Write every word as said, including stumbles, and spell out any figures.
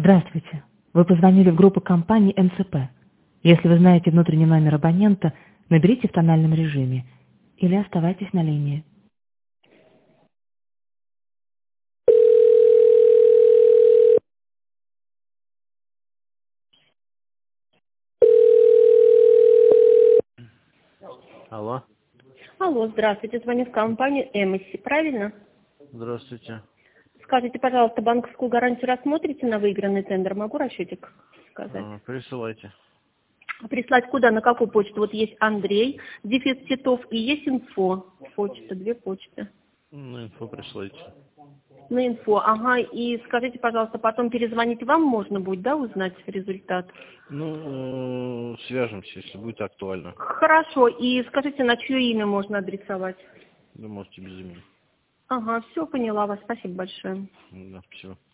Здравствуйте. Вы позвонили в группу компании эн цэ пэ. Если вы знаете внутренний номер абонента, наберите в тональном режиме или оставайтесь на линии. Алло. Алло, здравствуйте. Звоню в компанию Эмоси, правильно? Здравствуйте. Скажите, пожалуйста, банковскую гарантию рассмотрите на выигранный тендер? Могу расчетик сказать? А, присылайте. Прислать куда, на какую почту? Вот есть Андрей, дефис Титов, и есть инфо. Почта, две почты. Ну, инфо присылайте. На инфо, ага. И скажите, пожалуйста, потом перезвонить вам можно будет, да, узнать результат? Ну, э, свяжемся, если будет актуально. Хорошо. И скажите, на чье имя можно адресовать? Вы можете без имени. Ага, все, поняла вас. Спасибо большое. Да, спасибо.